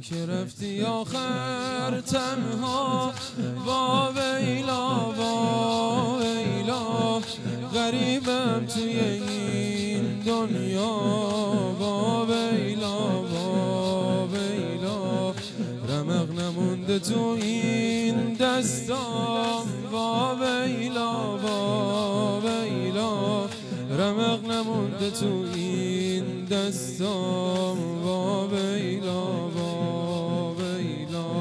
که رفتی آخر تنها. وا ویلا وا ویلا، غریبم توی این دنیا. وا ویلا وا ویلا، رمق نمونده تو این دستام. وا ویلا وا ویلا، رمق نمونده تو این دستام. وا ویلا وا ویلا،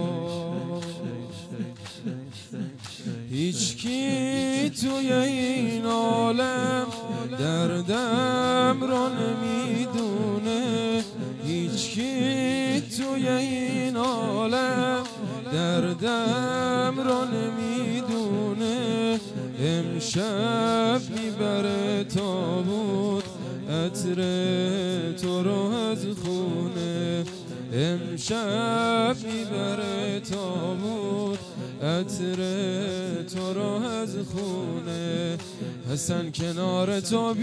هیچکی توی این عالم دردم رو نمیدونه. هیچکی توی این عالم دردم رو نمیدونه. امشب میبره تابوت عطر تو رو از خونه. امشب میبره تابوت عطر تو رو از خونه. حسن کنار تو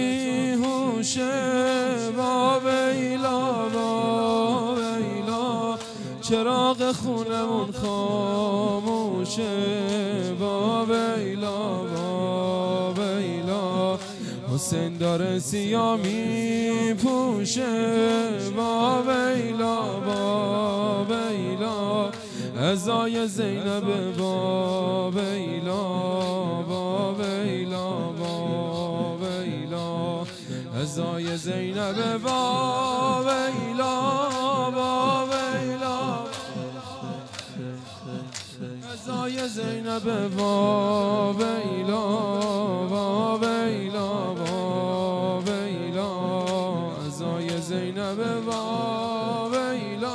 بیهوشه. وا ویلا وا ویلا، چراغ خونمون خاموشه. وا ویلا وا ویلا، حسین داره سیاه میپوشه. وا ویلا وا ویلا، عزای زینب. وا ویلا وا ویلا وا ویلا، عزای زینب. وا ویلا وا ویلا، عزای زینب. وا ویلا وا ویلا وا ویلا، عزای زینب. وا ویلا،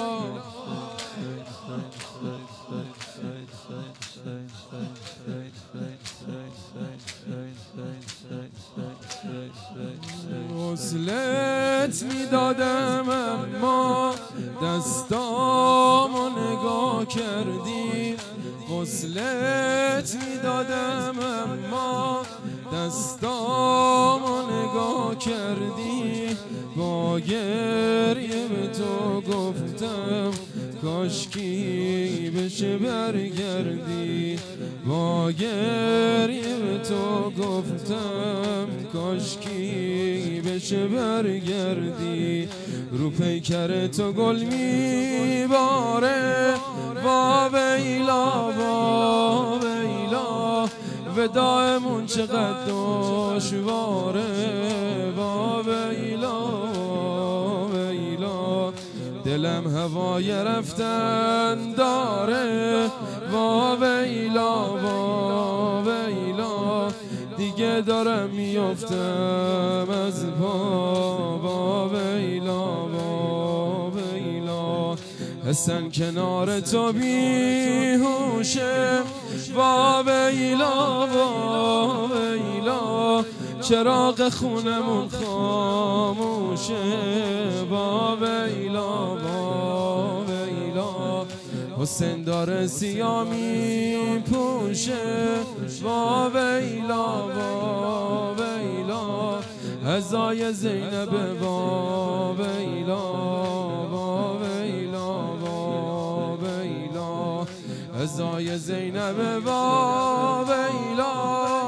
وصلت میدادم اما دستامو نگاه کردی. وصلت میدادم اما دستامو نگاه کردی. با گریه به تو گفتم کاشکی بشه برگردی. با گریه به تو گفتم کاشکی بشه برگردی. رو پیکر تو گل میباره. وا ویلا وا ویلا، وداعمون چقدر دشواره. وا ویلا وا ویلا، دلم هوای رفتن داره. وا ویلا وا ویلا، دیگه دارم میافتم از پا. وا ویلا وا ویلا، حسن کنار تو بیهوشه. وا ویلا وا ویلا، چراغ خونمون خاموشه. وا ویلا وا ویلا، حسین داره سیاه میپوشه. وا ویلا وا ویلا، عزای زینب. وا ویلا وا ویلا وا ویلا، عزای زینب. وا ویلا.